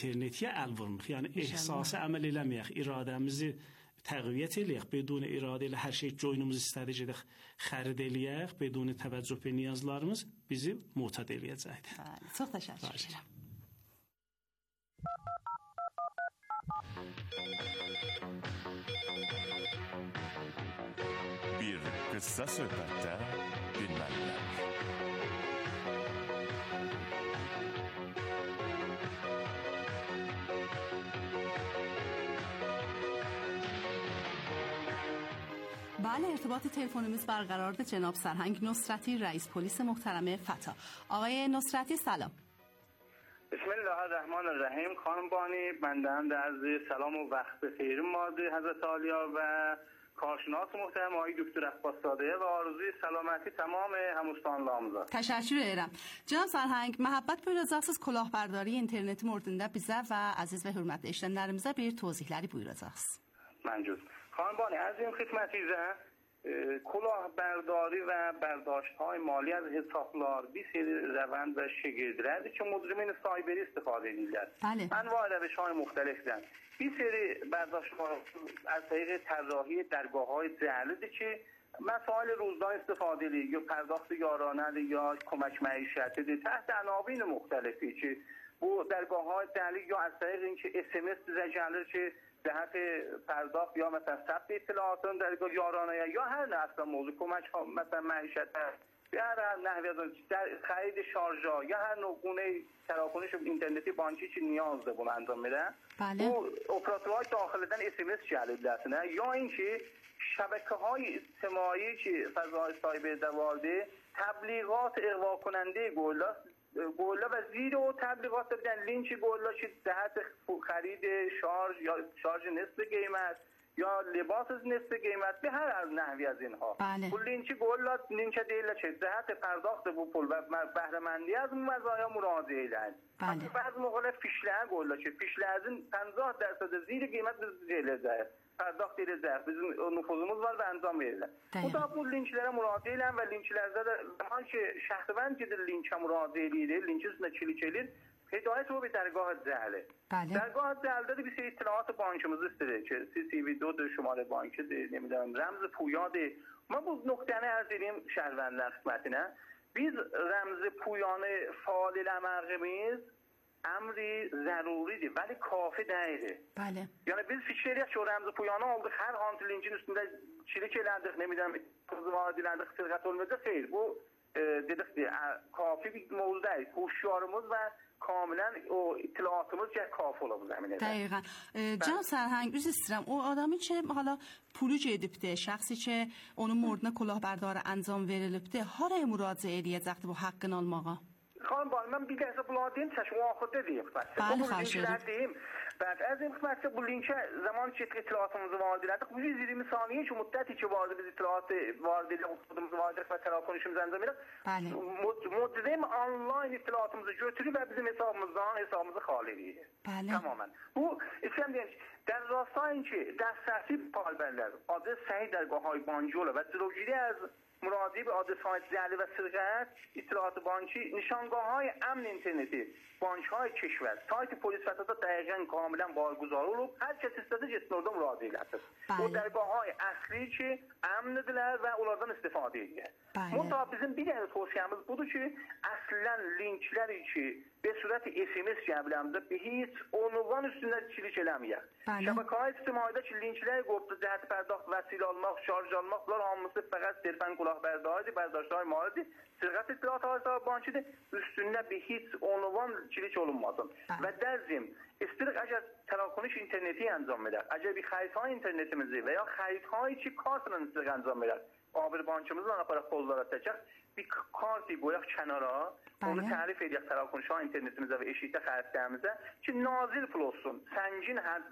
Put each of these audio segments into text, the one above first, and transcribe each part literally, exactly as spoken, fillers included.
internetiyə əl vurmuq. Yəni ehsası əməl eləməyək, iradəmizi təqviyyət eləyək, bedun iradə ilə hər şey coynumuz istədik edək, xərid eləyək, bedun təvəccüh və niyazlarımız bizi muhtad eləyəcəkdir. Bəli, çox təşəkkür edirəm. Bir qısa söhbətdə bilməlilər. بله، ارتباط تلفنیمز برقرار. جناب سرهنگ نصرتی، رئیس پلیس محترم فتا. آقای نصرتی سلام. بسم الله الرحمن الرحیم. خانم بانی، بنده عرض سلام و وقت بخیر ماده حضرت عالیا و کارشناس محترم آقای دکتر عباس صادقه و آرزوی سلامتی تمام هموطنان namıza. Təşəkkür edirəm. Cənab Sərhəng, məhəbbət buyuracaqsınız kulaxbərdari interneti mövzusunda bizə və əziz və hörmətli eşidənlərimizə bir tozihləri buyuracaqsınız. Məncuz. خانم بانی، عرضیم خدمتیزه کلاهبرداری و برداشت‌های مالی از حسابدار بی سری روند و شگردی که مجرمین سایبری استفاده می‌کنند. بله. انواع روش‌های مختلف دارند. بی سری برداشت‌ها از طریق طراحی درگاه‌های جعلی که مسائل روزانه استفاده لی یا پرداخت یارانه یا کمک معیشتی تحت عناوین مختلفی که bu درگاه‌های جعلی یا از طریق اینکه اس ام اس زجاله که جهت پرداخت یا مثلا ثبت اطلاعات در یارانه یا هر نحو موضوع کمک مثلا معیشت یا هر نحوی در خرید شارژا یا هر نوع گونه تراکنش اینترنتی بانکی که نیاز داره انجام میدن. بله. او اپراتورهای داخل دادن اس ام اس جلب دستنه یا اینکه شبکه‌های اجتماعی که فضای سایبر دوارده تبلیغات اغوا کننده گولا گولا و زیر و تبلیغات دادن لینچ گولا که جهت خرید شارژ یا شارژ نصف قیمت یا لباس نصف قیمت به هر از نحوی از اینها. بله. کل لینچ گولا لینچ دیل چه جهت پرداخت بو پول و بهره مندی از مزایا مراجعه اید. بله. بعض موقع فیشله گولا که فیشله از این پنجاه درصد زیر قیمت دیل زاید. پرداخت دیل زاید. bizim nüfuzumuz var ve انجام میده. Bu bu linçlere müracaat edən və linçlərdə də zaman ki şəxsvənd gedir linçə müracaat edir, linç üstünə çilik edir. Hidayət o bir dərgah cəhli. Bəli. Dərgah cəhlidə də bir şey ittiliat bankımız istəyir ki, C C V دو şumalı bankidir, nə bilim, rəmzi puyadır. Mən bu nöqtəni ərz edeyim şəhərvənlər xidmətinə. Biz rəmzi puyanı faal eləməyimiz امری ضروریdir ولی کافی değildir. بله. Yəni biz fikirləyirik ki, o rəmzi puyanı aldıq, hər hansı linkin üstündə çilik elədik, nə biləm, qızı vadiləndik, sirqət olmayacaq. Xeyr, bu e, dedik ki, kafi bir mövzu deyil. Huşyarımız və kamilen o ittiliatımız ki, kafi ola bu zəminədə. Dəqiqən. E, Can Sərhəng, üzr istəyirəm. O adamı ki, hala pulu gedibdi, şəxsi ki, onun morduna kulaxbərdarı انجام verilibdi, haraya müraciət edəcəkdi bu haqqını almağa? خانم بان من bir dəfə bunları deyim, çəşmə axıda deyim. Bəli, xahiş edirəm. deyim. Bəli, az xidmətçi bu linkə zaman ki ittiliatımızı varid elədik. Bu yüz iyirmi saniyə ki müddəti ki vardı biz ittiliatı varid elədik, oxuduğumuz varid və telefonuşumuzu anzam elədik. Bəli. Modem online ittiliatımızı götürüb və bizim hesabımızdan hesabımızı xali edir. Bəli. Tamamen. Bu istəyirəm deyim ki, در راستای که دسترسی پالبرlər adres səhih dərgahهای بانکی ola və cəlogiri az مراجعه به آدرس‌های جعلی و سرقت اطلاعات بانکی نشانگاه‌های امن اینترنتی بانک‌های کشور سایت پلیس و تاسیسات دقیقاً کاملا بارگذار olub hər kəs istəsə getsin orada müraciət etsin. O dərgahهای اصلی ki amndirlər və onlardan istifadə edir. Mutlaq bizim bir dənə tövsiyəmiz budur ki, əslən linkləri ki به صورت اس ام اس cəbləmdə به هیچ عنوان üstündə çilik eləməyək. Şəbəkələr ictimaidə ki linklər qopdu cəhət pərdاخت vəsilə almaq, şarj almaq, bunlar hamısı fəqət sirfən kulaxbərdaridir, bərdاشt‌های malidir, sirqət ittiliatları bankidir, üstündə bir heç عنوان çilik olunmasın. Və dərzim istəyirik əgər tərakuniş interneti انجام edək, əgər bir xəritə internetimizi və ya xəritəyi ki kartla istəyirik انجام edək, abir bankımızla aparaq qollara çəkək, bir kartı qoyaq kənara, onu tərif edək tərakunişə internetimizə və eşikdə xəritlərimizə ki nazil pul olsun, səngin hər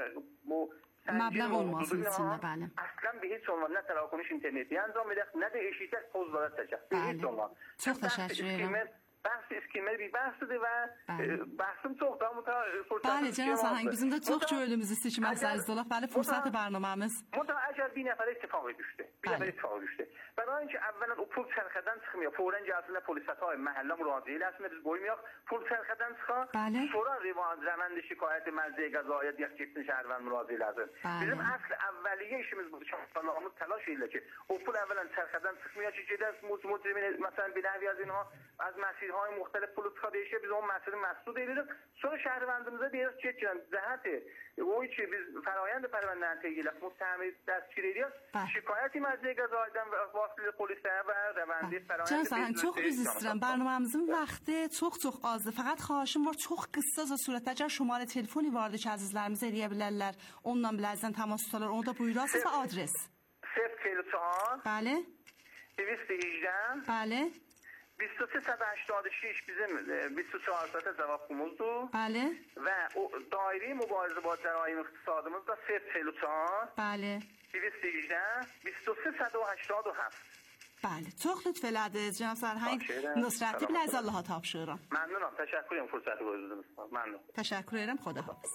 bu məbləğ olmasın içində, bəli. Əslən bir heç olmaz, nə tərakuniş interneti انجام edək, nə də eşikdə qollara çəkək. Bir heç olmaz. Çox təşəkkür edirəm. Bəhs iskimər bir bəhsdir və bəhsim çox da fırsat. Bəli, Cənab Sərhəng, bizim də çox göyülümüz istəyir ki, məzərizdə olaq. Bəli, fürsəti barnaməmiz. Mutlaka əgər bir nəfərə ittifaqı düşdü, bir nəfərə ittifaqı düşdü برای اینکه اولا o pul çərxədən çıxmıyor. Fौren gəlsinlər polis xətai məhəllə müraciət eləsinlər, biz qoymayaq. Pul çərxədən çıxar. Sonra rivan rəvənd şikayəti mərcəyə qəzaya deyək getsin şəhərvənd müraciət eləsin. Bizim əsl əvvəliyyə işimiz budur. Çaxtalarımız təlaş edirlər ki, o pul əvvələn çərxədən çıxmıyor ki, gedər mücrimin məsələn bir nəvi az اینها از مسیرهای مختلف پول çıxardışı biz onun məsələni məsud edirik. Sonra şəhərvəndimizə deyirik ki, cəhəti o ki biz fərayənd pərvəndəni təqil etmək müttəhimi dəstgir edirik. Şikayəti mərcəyə qəzadan və vasitəli polislərə və rəvəndi fərayənd. Can Sərhəng, çox üzr istəyirəm. Barnamamızın vaxtı çox-çox azdır. Fəqət xahişim var, çox qısa surətdə əgər şumalə telefoni vardı ki, əzizlərimiz eləyə bilərlər, onunla bilərsən təmas tutarlar, onu da buyurasınız və adres. صفر چهل و چهار بله دویست و هجده بله بیست و سه صد و هشتاد و شش bizim بیست و چهار ساعت cevabımızdır. بله Və o dairə mübarizə با cəraim iqtisadımız da صفر چهل و چهار بله دویست و هجده بیست و سه صد و هشتاد و هفت. بله çox lütf elədiniz cənab Sərhəng. Nusrətli biləz Allaha tapşırıram. Məmnunam. Təşəkkür edirəm fürsəti verdiniz. Məmnun. Təşəkkür edirəm. Xudahafiz.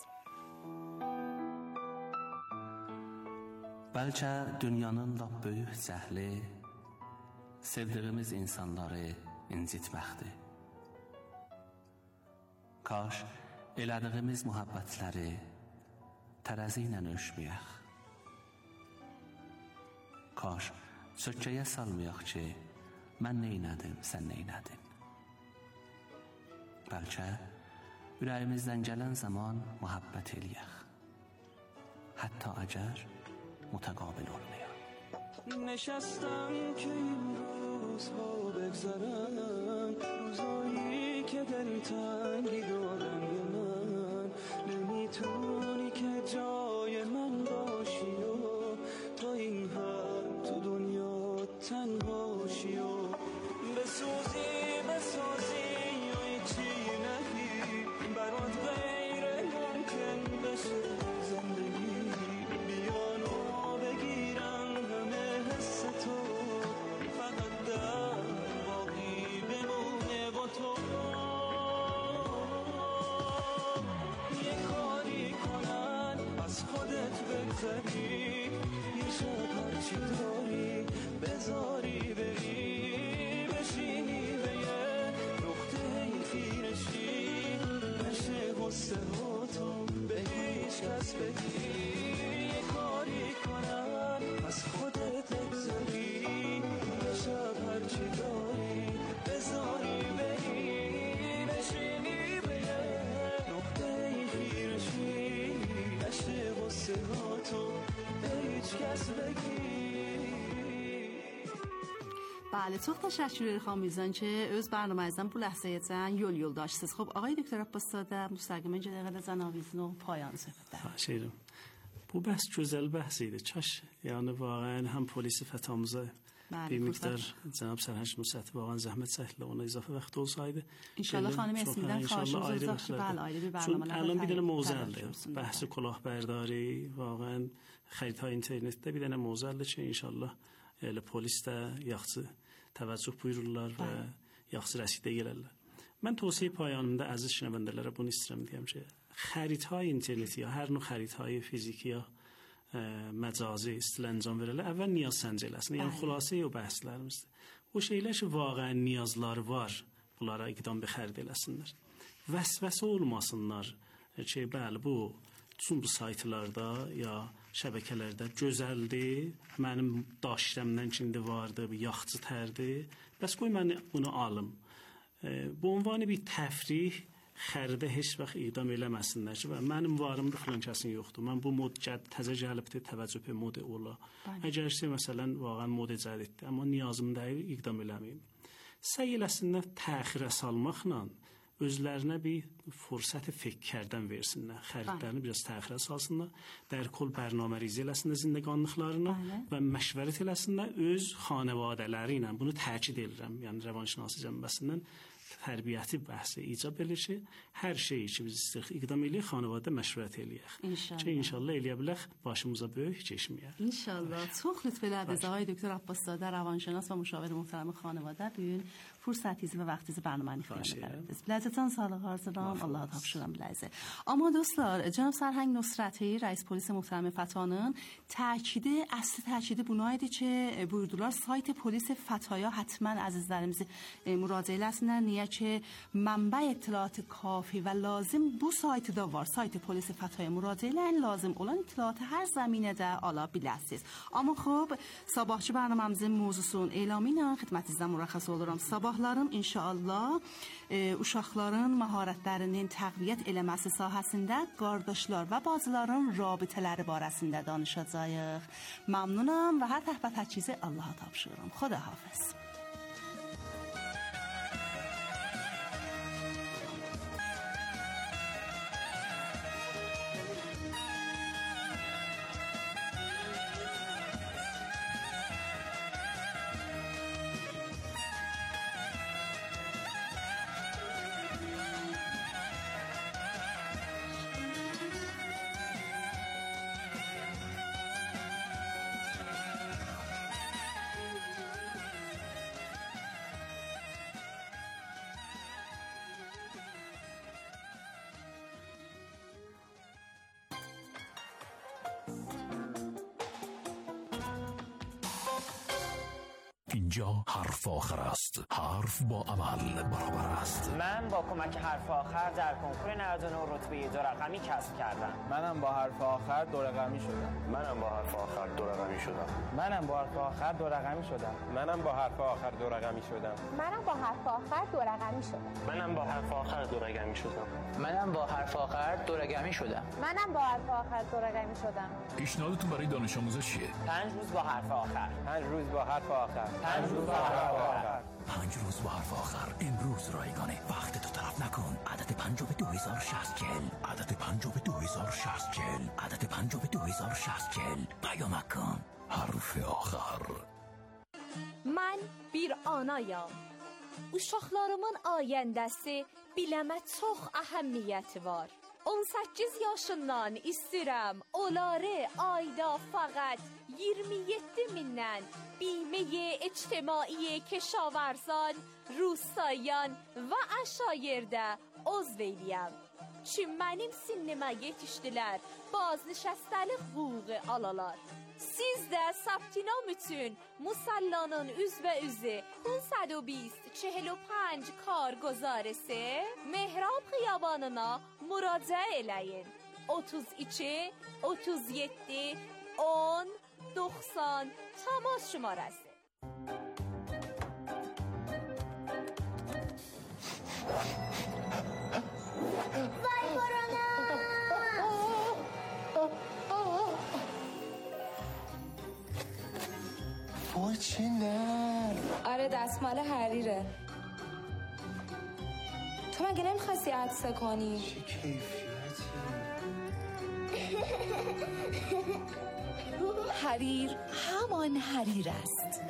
Bəlkə dünyanın lap böyük cəhli sevdiyimiz insanları incitməkdir. Kaş elədiyimiz muhabbətləri tərəzi ilə ölçməyək. Kaş sökkəyə salmayaq ki, mən neynədim, sən neynədin. Bəlkə ürəyimizdən gələn zaman muhabbət eləyək. Hətta əgər متقابل olmayan. نشستم که این روزها بگذرم، روزایی که دل تنگی دارم به من، نمیتونی که جای من باشی و تا این حد تو دنیا تنهاشی و بسوزی بسوزی و هیچی نگی، برات غیر ممکن بشه زندگی. یه شب هرچی داری بذاری بری بشینی به یه نقطه خیرشی نشه غصه هاتو به هیچ کس بگی. یه کاری کنن از خودت بگذاری یه شب هرچی داری بذاری بری بشینی به یه نقطه خیرشی نشه غصه هاتو بله çox təşəkkür edirəm bizdən ki, öz bərnaməmizdən bu ləhzəyəcən yol yoldaşsınız. Xoş, ağay doktor Abbaszadə, müstəqimən gedəqədə cənabinizin o payان söhbətlər. Xahiş Bu bəhs gözəl bəhs idi. Çaş, yəni vaqəən həm polisi fətamıza bir miqdar cənab Sərhəng Nusrəti vaqəən zəhmət çəkdi, ona izafə vaxt olsaydı. İnşallah xanım Əsmidən xahişimiz olacaq ki, bəli, ayrı bir bərnamələr. Ələn bir dənə mövzudur. Bəhs kolaxbərdari vaqəən xəritə internetdə bir dənə mövzudur ki, inşallah elə polis də yaxşı təvəccüh buyururlar və yaxşı rəsidə gələrlər. Mən tövsiyə payانımda əziz şinəbəndələrə bunu istəyirəm deyəm ki, xəritə interneti ya hər növ xəritə fiziki ya məcazi istilə əncam verilir. Əvvəl niyaz səncə eləsin. Yəni xülasə o bəhslərimizdir. O şeylər ki, vaqəən niyazları var, bunlara iqdam bir xərd eləsinlər. Vəsvəsə olmasınlar ki, bəli bu bütün bu saytlarda ya şəbəkələrdə gözəldir, mənim daşirəmdən içində vardı, bir yaxçı tərdir. Bəs qoy mən bunu alım. Bu ünvanı bir təfrih xəridə heç vaxt iqdam eləməsinlər ki, mənim varımdır, filan kəsin yoxdur. Mən bu mod təzə gəlibdir, təvəccüh mod ola. Əgərsə məsələn vaqəən mod cədiddir, amma niyazım deyil, iqdam eləməyim. Səy eləsinlər təxirə salmaqla özlərinə bir fürsət fikirdən versinlər. Xəridlərini biraz təxirə salsınlar, dərkol bərnamə-rizi eləsinlər zindəqanlıqlarına və məşvərət eləsinlər öz xanəvadələri ilə. Bunu təkid edirəm, yəni rəvanşünası cəmbəsindən tərbiyyəti bəhsi icab edir ki, hər şeyi ki biz istəyirik iqdam eləyək, xanəvadə məşvərət eləyək. İnşallah. Ki inşallah eləyə bilək, başımıza böyük keçməyək. İnşallah. Çox lütf elədiniz ağay doktor Abbaszadə, rəvanşünas və müşavir möhtərəm xanəvadə. Bu gün فرصتیز و وقتیز برنامه خیلی لذتان سال arzulam. Allah tapşırıram biləzə. Amma dostlar, cənab Sərhəng Nusrəti, rəis polis mühtərəm Fətanın təkidi, əsli təkidi buna idi ki, buyurdular sayt polis Fətaya həttəmən əzizlərimizi müraciə eləsinlər. Niyə ki, mənbə اطلاعات kafi və lazım bu saytda var. Sayt polis Fətaya müraciə eləyin, lazım olan اطلاعات hər zəminədə ala biləsiniz. Amma xub, sabahçı برنامemizin mövzusunun elamı ilə xidmətinizdə mürəxxəs oluram. Sabahlarım inşallah e, uşaqların məharətlərinin təqviyyət eləməsi sahəsində qardaşlar və bacıların rabitələri barəsində danışacağıq. Məmnunam və hər təhbə təchizi Allaha tapşırıram. Xudahafiz. اینجا حرف آخر است. حرف با عمل برابر است. من با کمک حرف آخر در کنکور نود و نه رتبه دو رقمی کسب کردم. منم با حرف آخر دو رقمی شدم. منم با حرف آخر دو رقمی شدم. منم با حرف آخر دو رقمی شدم. منم با حرف آخر دو رقمی شدم. منم با حرف آخر دو رقمی شدم. منم با حرف آخر دو رقمی شدم. منم با حرف آخر دو رقمی شدم. منم با حرف آخر دو رقمی شدم. پیشنهادتون برای دانش آموزش چیه؟ پنج روز با حرف آخر. پنج روز با حرف آخر. پنج روز با حرف آخر. پنج روز با حرف آخر. امروز رایگانه. وقت تو طرف نکن. عدد پنج به دو هزار و شصت چهل. عدد پنج به دو هزار و شصت چهل. عدد پنج به دو هزار و شصت چهل. پیام کن. حرف آخر. Mən bir anayam. Uşaqlarımın ayəndəsi biləmə çox əhəmiyyəti var. on səkkiz yaşından istəyirəm onları ayda fəqət iyirmi yeddi mindən بیمه اجتماعی کشاورزان، روستاییان و عشایرdə عضو eləyəm. Ki mənim sinnemə yetişdilər, baznişəstəlik hüququ alalar. Siz də səbtinam üçün Musallanın üzvə üzü پانصد و بیست چهل و پنج کارگزارسه مهراب xiyabanına müraciət eləyin. otuz iki otuz yeddi on doksan تماس şumarəsi. وای کرونا. وای چی نه؟ آره دستمال حریره. تو مگه نمیخواستی عطسه کنی؟ چه کیفیتی. حریر همان حریر است.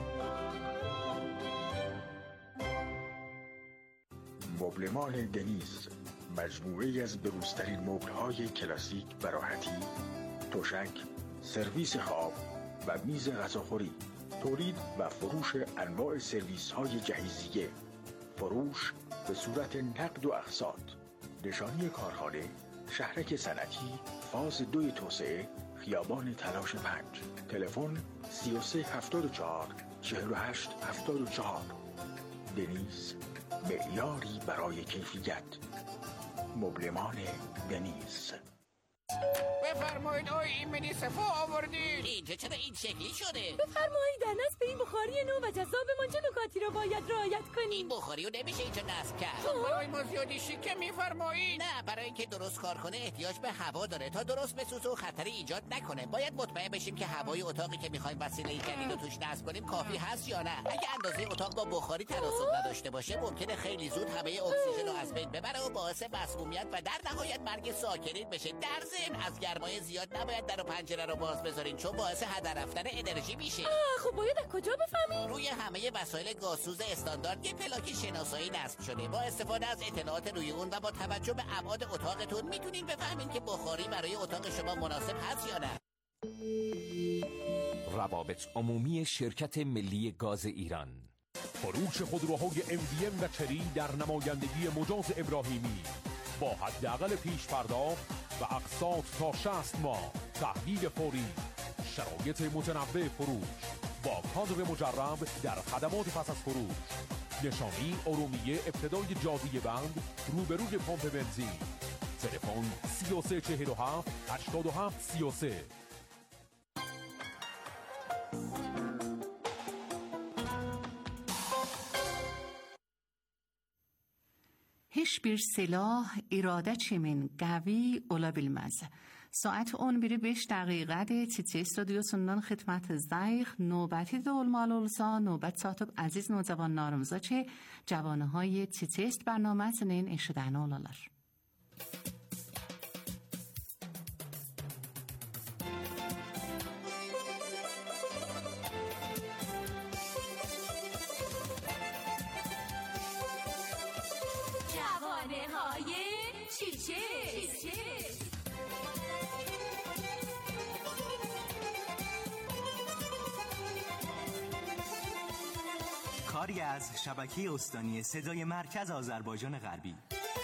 مبلمان دنیز، مجموعه از بروزترین مبل‌های کلاسیک و راحتی، تشک، سرویس خواب و میز غذاخوری، تولید و فروش انواع سرویس‌های جهیزیه، فروش به صورت نقد و اقساط، نشانی کارخانه، شهرک صنعتی، فاز دوی توسعه، خیابان تلاش پنج، تلفن سی و سه هفتاد و چهار چهل و هشت هفتاد و چهار. دنیز، معیاری برای کیفیت. مبلمان دنیز. بفرمایید آقای ایمنی صفا آوردید. اینجا چرا این شکلی شده؟ بفرمایید در نصب این بخاری نو و جذابمان چه نکاتی را باید رعایت کنیم؟ این بخاری رو نمیشه اینجا نصب کرد. برای ما زیادی شیکه میفرمایید؟ نه، برای اینکه درست کار کنه احتیاج به هوا داره تا درست بسوزه و خطری ایجاد نکنه. باید مطمئن بشیم که هوای اتاقی که میخوایم وسیله جدید رو توش نصب کنیم کافی هست یا نه. اگه اندازه اتاق با بخاری تناسب نداشته باشه ممکنه خیلی زود همه اکسیژن رو از بین ببره و باعث مسمومیت و در نهایت مرگ ساکنین بشه. در ضمن از گرمای زیاد نباید در و پنجره رو باز بذارین چون باعث هدر رفتن انرژی میشه. خب باید از کجا بفهمیم؟ روی همه وسایل گازسوز استاندارد یه پلاک شناسایی نصب شده. با استفاده از اطلاعات روی اون و با توجه به ابعاد اتاقتون میتونین بفهمین که بخاری برای اتاق شما مناسب هست یا نه. روابط عمومی شرکت ملی گاز ایران فروش خودروهای ام وی ام و چری در نمایندگی مجاز ابراهیمی با حداقل پیش پرداخت و اقساط تا شصت ماه، تحویل فوری، شرایط متنوع فروش با کادر مجرب در خدمات پس از فروش. نشانی ارومیه ابتدای جادوی بند روبروی پمپ بنزین. تلفن سی و سه چهل و هفت هشتاد و هفت سی و سه. Hiçbir silah iradəçi min qəvi ola bilməz. Saat on biri beş dəqiqədir. Çiçək stüdyosundan xidmətinizdəyik. Növbəti də olmalı olsa, növbət çatıb əziz növcavanlarımıza ki, Cavanəhay Çiçək bərnaməsinin eşidəni olalar. کاری از شبکه استانی صدای مرکز آذربایجان غربی.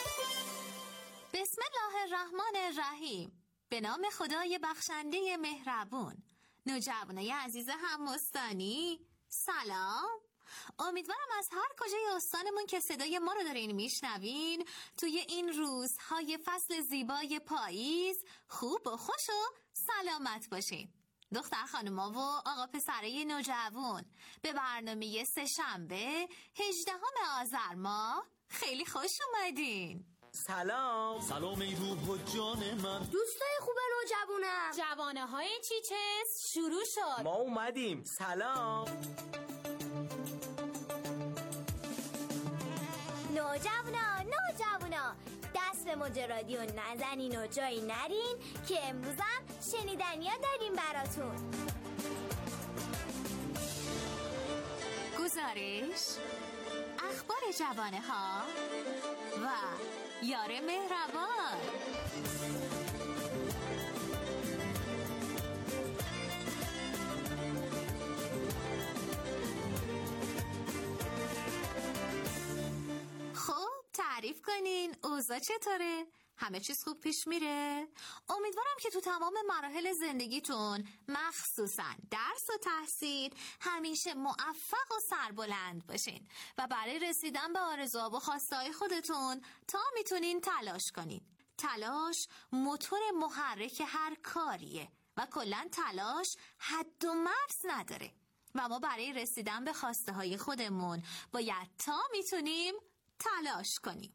بسم الله الرحمن الرحیم. به نام خدای بخشنده مهربون. نوجوانای عزیز هم استانی، سلام. امیدوارم از هر کجای استانمون که صدای ما رو دارین میشنوین توی این روزهای فصل زیبای پاییز خوب و خوش و سلامت باشین. دختر خانوما و آقا پسرای نوجوان، به برنامه سه شنبه هجدهم آذر ماه خیلی خوش اومدین. سلام. سلام ای روح و جان من. دوستای خوب نوجوانم، جوانه های چیچس شروع شد. ما اومدیم. سلام. نوجوانا نوجوانا دست به مجرادی و نزنین و جایی نرین که امروزم شنیدنیا داریم براتون. گزارش، اخبار جوانه ها و یار مهربان. تعریف کنین اوضاع چطوره؟ همه چیز خوب پیش میره؟ امیدوارم که تو تمام مراحل زندگیتون مخصوصا درس و تحصیل همیشه موفق و سربلند باشین و برای رسیدن به آرزوها و خواسته‌های خودتون تا میتونین تلاش کنین. تلاش موتور محرک هر کاریه و کلاً تلاش حد و مرز نداره و ما برای رسیدن به خواسته‌های خودمون باید تا میتونیم تلاش کنیم.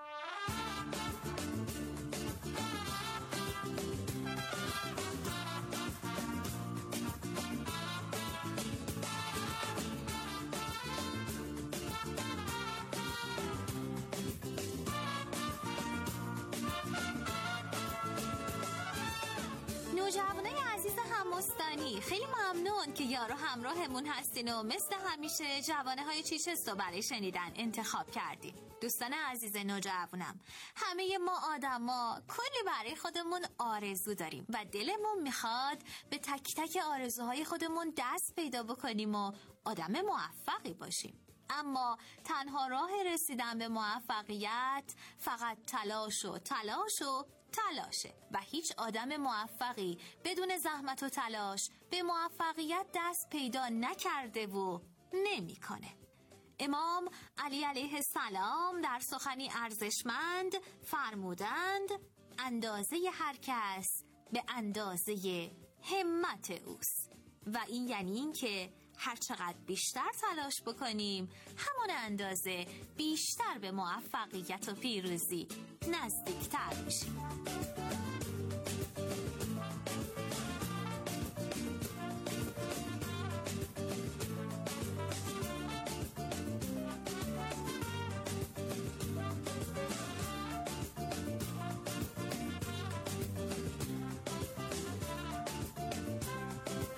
نوجوانای عزیز همستانی، خیلی ممنون که یارو همراهمون هستین و مثل همیشه جوانه های چیچس رو برای شنیدن انتخاب کردین. دوستان عزیز نوجوانم، همه ما آدما کلی برای خودمون آرزو داریم و دلمون میخواد به تک تک آرزوهای خودمون دست پیدا بکنیم و آدم موفقی باشیم. اما تنها راه رسیدن به موفقیت فقط تلاش و تلاش و تلاشه و هیچ آدم موفقی بدون زحمت و تلاش به موفقیت دست پیدا نکرده و نمیکنه. امام علی علیه السلام در سخنی ارزشمند فرمودند اندازه هر کس به اندازه همت اوست و این یعنی این که هر چقدر بیشتر تلاش بکنیم همان اندازه بیشتر به موفقیت و پیروزی نزدیکتر میشیم.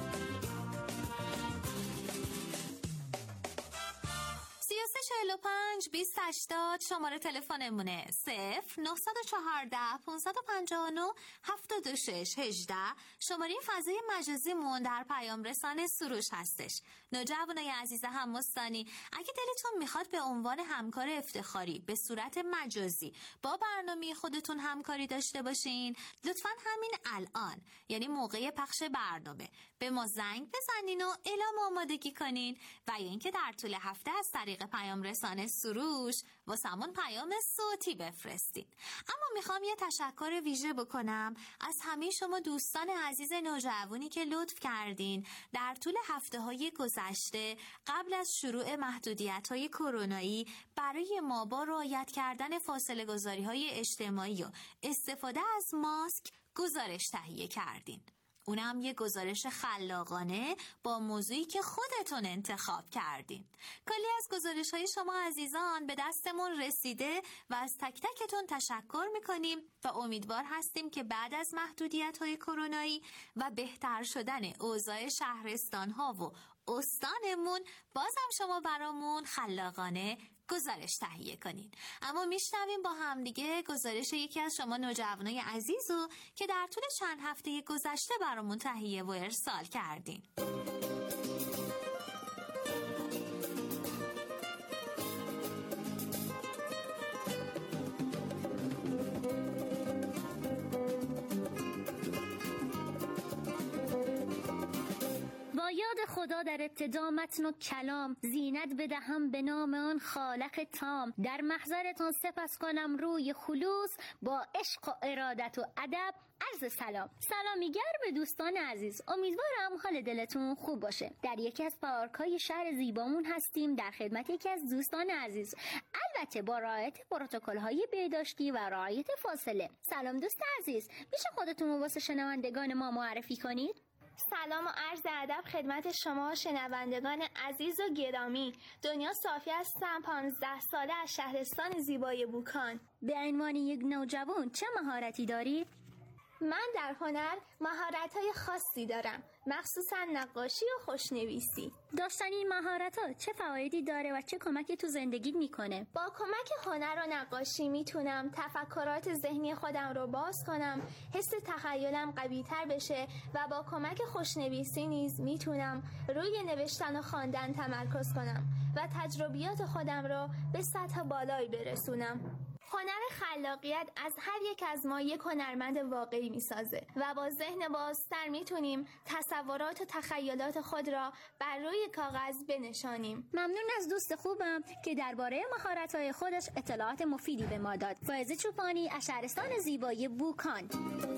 چهل و پنج پنج بیست هشتاد شماره تلفنمونه. صفر نه چهار پنج پنج نه هفتاد و شش هجده شماره فضای مجازیمون در پیام رسانه سروش هستش. نوجوانای عزیز هم‌مستانی، اگه دلتون میخواد به عنوان همکار افتخاری به صورت مجازی با برنامه خودتون همکاری داشته باشین، لطفاً همین الان، یعنی موقع پخش برنامه، به ما زنگ بزنین و اعلام آمادگی کنین و یا اینکه در طول هفته از طریق پیام رسانه سروش واسمون پیام صوتی بفرستین. اما میخوام یه تشکر ویژه بکنم از همه شما دوستان عزیز نوجوانی که لطف کردین در طول هفته های گذشته قبل از شروع محدودیت های کرونایی برای ما با رعایت کردن فاصله گذاری های اجتماعی و استفاده از ماسک گزارش تهیه کردین. اونم یه گزارش خلاقانه با موضوعی که خودتون انتخاب کردین. کلی از گزارش های شما عزیزان به دستمون رسیده و از تک تکتون تشکر میکنیم و امیدوار هستیم که بعد از محدودیت های کرونایی و بهتر شدن اوضاع شهرستان ها و استانمون بازم شما برامون خلاقانه گزارش تهیه کنین. اما میشنویم با هم دیگه گزارش یکی از شما نوجوانای عزیزو که در طول چند هفته گذشته برامون تهیه و ارسال کردین. با یاد خدا در ابتدا متن و کلام، زینت بدهم به نام آن خالق تام. در محضرتان سپس کنم روی خلوص، با عشق و ارادت و ادب عرض سلام. سلامیگر به دوستان عزیز، امیدوارم حال دلتون خوب باشه. در یکی از پارک‌های شهر زیبامون هستیم در خدمت یکی از دوستان عزیز، البته با رعایت پروتکل‌های بهداشتی و رعایت فاصله. سلام دوست عزیز، میشه خودتون رو واسه شنوندگان ما معرفی کنید؟ سلام و عرض ادب خدمت شما شنوندگان عزیز و گرامی. دنیا صافی هستم، پانزده ساله از شهرستان زیبای بوکان. به عنوان یک نوجوان چه مهارتی داری؟ من در هنر مهارت‌های خاصی دارم، مخصوصا نقاشی و خوشنویسی. داشتن این مهارت‌ها چه فوایدی داره و چه کمکی تو زندگیت میکنه؟ با کمک هنر و نقاشی میتونم تفکرات ذهنی خودم رو باز کنم، حس تخیلم قوی‌تر بشه و با کمک خوشنویسی نیز میتونم روی نوشتن و خواندن تمرکز کنم و تجربیات خودم رو به سطح بالایی برسونم. هنر خلاقیت از هر یک از ما یک هنرمند واقعی میسازه و با ذهن بازتر میتونیم تصورات و تخیلات خود را بر روی کاغذ بنشانیم. ممنون از دوست خوبم که درباره مهارت‌های خودش اطلاعات مفیدی به ما داد. فائزه چوپانی از شهرستان زیبای بوکان.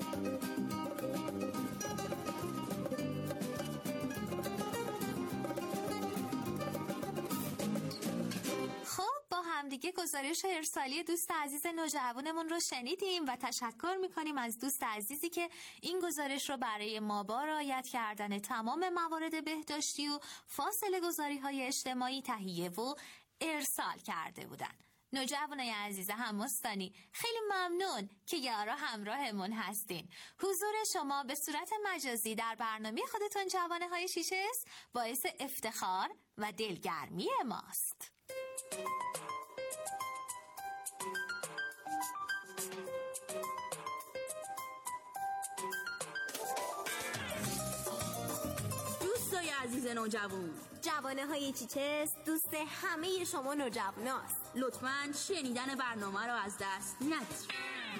همدیگه گزارش ارسالی دوست عزیز نوجوانمون رو شنیدیم و تشکر میکنیم از دوست عزیزی که این گزارش رو برای ما با رعایت کردن تمام موارد بهداشتی و فاصله گذاری های اجتماعی تهیه و ارسال کرده بودن. نوجوانای عزیز هم‌مستانی، خیلی ممنون که یارا همراهمون هستین. حضور شما به صورت مجازی در برنامه خودتون جوانه های شیشه است باعث افتخار و دلگرمی ماست. دوستای عزیز نوجوان، جوانه های چیچس دوست همه شما نوجواناست. لطفاً شنیدن برنامه رو از دست ندید.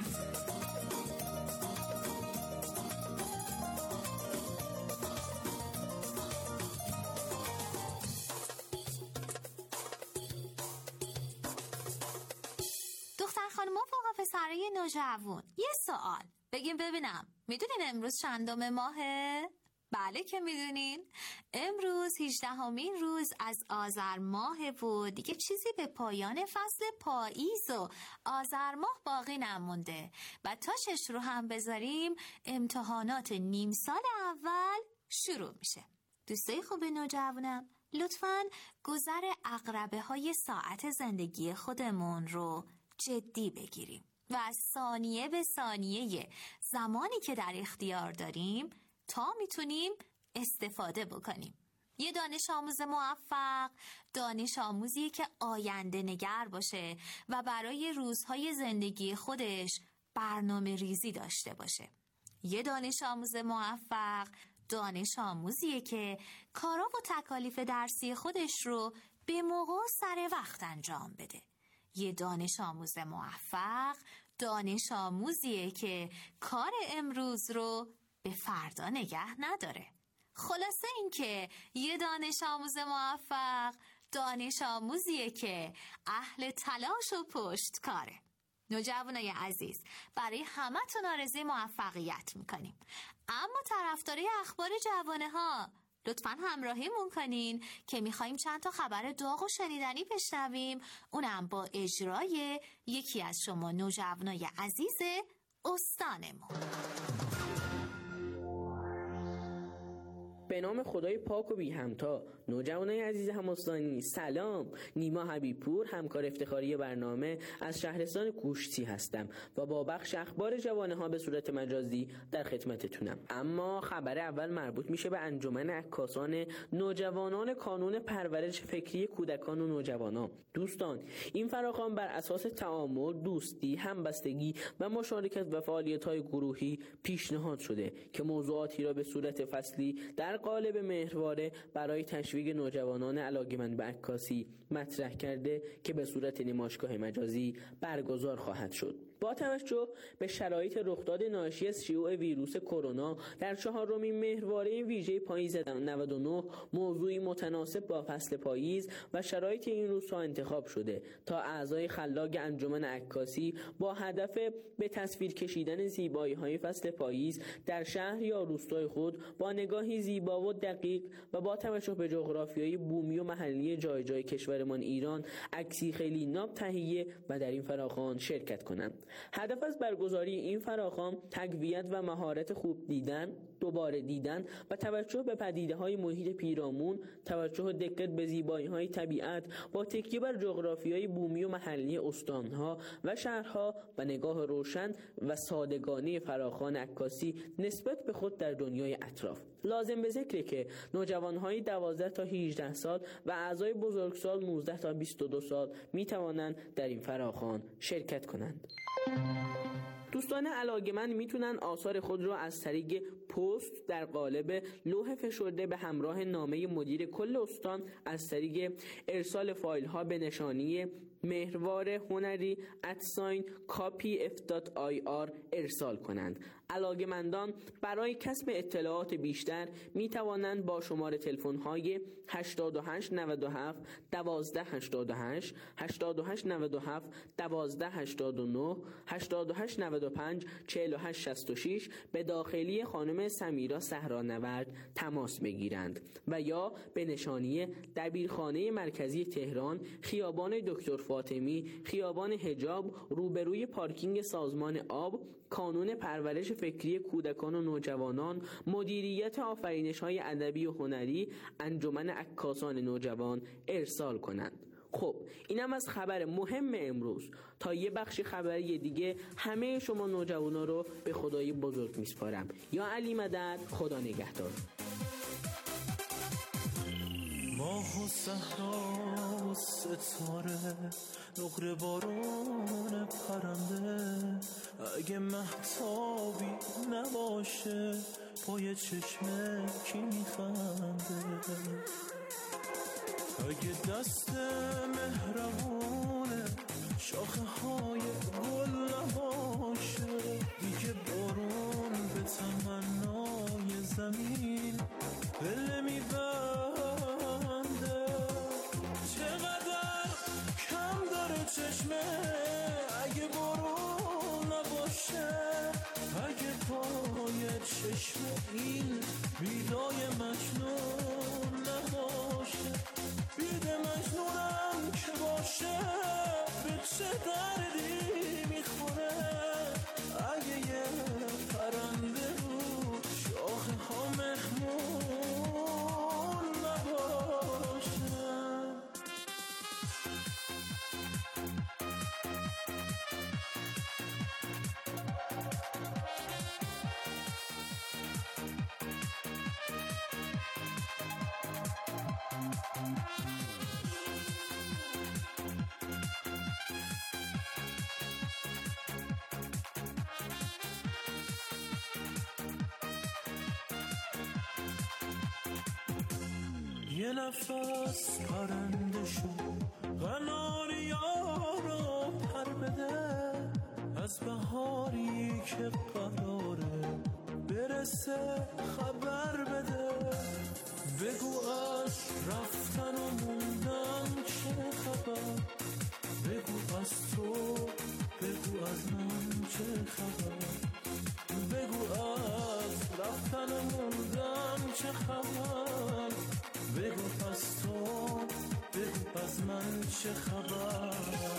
دختر خانوما فوق پسرای نوجوان، یه سوال بگیم ببینم، میدونین امروز چندم ماهه؟ بله که میدونین، امروز هجدهمین روز از آذر ماه و دیگه چیزی به پایان فصل پاییز و آذر ماه باقی نمونده و تا شش رو هم بذاریم امتحانات نیم سال اول شروع میشه. دوستای خوب نوجوانم، لطفاً گذر عقربه های ساعت زندگی خودمون رو جدی بگیریم و از ثانیه به ثانیه زمانی که در اختیار داریم تا میتونیم استفاده بکنیم. یه دانش آموز موفق دانش آموزی که آینده نگر باشه و برای روزهای زندگی خودش برنامه ریزی داشته باشه. یه دانش آموز موفق دانش آموزیه که کارا و تکالیف درسی خودش رو به موقع و سر وقت انجام بده. یه دانش آموز موفق دانش آموزیه که کار امروز رو به فردا نگه نداره. خلاصه این که یه دانش آموز موفق دانش آموزیه که اهل تلاش و پشت کاره. نوجوانای عزیز، برای همه تون آرزوی موفقیت میکنیم، اما طرفدارای اخبار جوانه ها لطفاً همراهیمون کنین که میخواییم چند تا خبر داغ و شنیدنی بشنویم، اونم با اجرای یکی از شما نوجوانای عزیز استانمون. به نام خدای پاک و بی همتا. نوجوانای عزیز همستانی، سلام. نیما حبیبپور، همکار افتخاری برنامه از شهرستان کوشتی هستم و با بخش اخبار جوانه ها به صورت مجازی در خدمتتونم. اما خبر اول مربوط میشه به انجمن عکاسان نوجوانان کانون پرورش فکری کودکان و نوجوانان. دوستان، این فراخوان بر اساس تعامل، دوستی، همبستگی و مشارکت و فعالیت‌های گروهی پیشنهاد شده که موضوعاتی را به صورت فصلی در قالب مهرواره برای تشویق نوجوانان علاقه‌مند به عکاسی مطرح کرده که به صورت نمایشگاه مجازی برگزار خواهد شد. با توجه به شرایط رخداد ناشی از شیوع ویروس کرونا در چهارمین مهرواره ویژه پاییز نود و نه موضوعی متناسب با فصل پاییز و شرایط این روزها انتخاب شده تا اعضای خلاق انجمن عکاسی با هدف به تصویر کشیدن زیبایی‌های فصل پاییز در شهر یا روستای خود با نگاهی زیبا و دقیق و با توجه به جغرافیای بومی و محلی جای جای کشورمان ایران عکسی خیلی ناب تهیه و در این فراخوان شرکت کنند. هدف از برگزاری این فراخوان تقویت و مهارت خوب دیدن، دوباره دیدن و توجه به پدیده‌های محیط پیرامون، توجه و دقت به زیبایی‌های طبیعت با تکیه بر جغرافیای بومی و محلی استان‌ها و شهرها و نگاه روشن و صادقانه فراخوان عکاسی نسبت به خود در دنیای اطراف. لازم به ذکره که نوجوان‌های دوازده تا هجده سال و اعضای بزرگسال نوزده تا بیست و دو سال می‌توانند در این فراخوان شرکت کنند. دوستان علاقه‌مند میتونن آثار خود را از طریق پست در قالب لوح فشرده به همراه نامه مدیر کل استان از طریق ارسال فایل ها به نشانی مهروار هنری ات ساین کاپی اف دات آی آر ارسال کنند. علاقه‌مندان برای کسب اطلاعات بیشتر می توانند با شماره تلفن های هشتاد و هشت نود و هفت دوازده هشتاد و هشت هشتاد و هشت نود و هفت دوازده هشتاد و نه هشتاد و هشت نود و پنج چهل و هشت شصت و شش به داخلی خانم سمیرا صحرانورد تماس بگیرند و یا به نشانی دبیرخانه مرکزی تهران، خیابان دکتر فاطمی، خیابان حجاب، روبروی پارکینگ سازمان آب، کانون پرورش فکری کودکان و نوجوانان، مدیریت آفرینش‌های ادبی و هنری، انجمن عکاسان نوجوان ارسال کنند. خب اینم از خبر مهم امروز. تا یه بخش خبری دیگه همه شما نوجوانا رو به خدای بزرگ میسپارم. یا علی مدد، خدا نگهدار. ماه و صحرا و ستاره نقره بارون پرنده، اگه مهتابی نباشه پای چشمه کی میخنده، اگه دست مهربونه شاخه های گل نباشه، دیگه بارون به تمنای زمین پله میبنده، چقدر کم داره چشمه اگه بارون نباشه، اگه پای چشمه این بیدای مجنون نباشه، بیده مجنونم که باشه به چه دردی میخوره، اگه یه پرنده رو شاخه ها مهمون نباشه. یه نفس پرنده شو قناریا رو پر بده از بهاری که قراره برسه خبر بده بگو از رفتن و موندن چه خبر بگو از تو بگو از من چه خبر بگو از رفتن و موندن چه خبر بگو از تو بگو از من چه خبر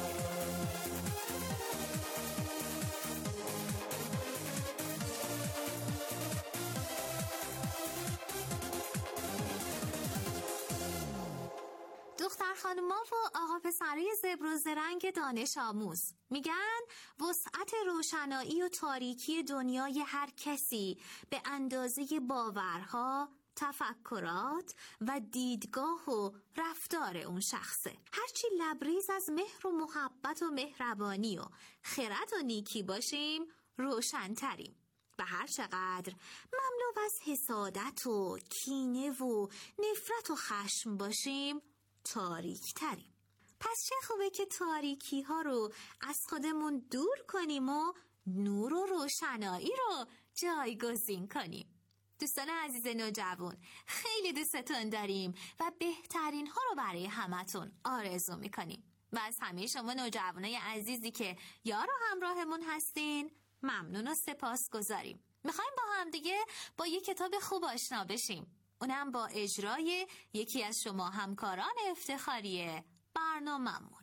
دختر خانوما و آقا پسرای زبر و زرنگ دانش آموز میگن وسعت روشنایی و تاریکی دنیای هر کسی به اندازه باورها، تفکرات و دیدگاه و رفتار اون شخصه. هرچی لبریز از مهر و محبت و مهربانی و خرد و نیکی باشیم روشن‌تریم و هر چقدر مملو از حسادت و کینه و نفرت و خشم باشیم تاریک تریم. پس چه خوبه که تاریکی ها رو از خودمون دور کنیم و نور و روشنایی رو جایگزین کنیم. دوستان عزیز نوجوان، خیلی دوستتون داریم و بهترین ها رو برای همتون آرزو میکنیم و از همه شما نوجوانای عزیزی که یار و همراهمون هستین ممنون و سپاس گذاریم. میخوایم با هم دیگه با یک کتاب خوب آشنا بشیم، اونم با اجرای یکی از شما همکاران افتخاری برنامه‌مون.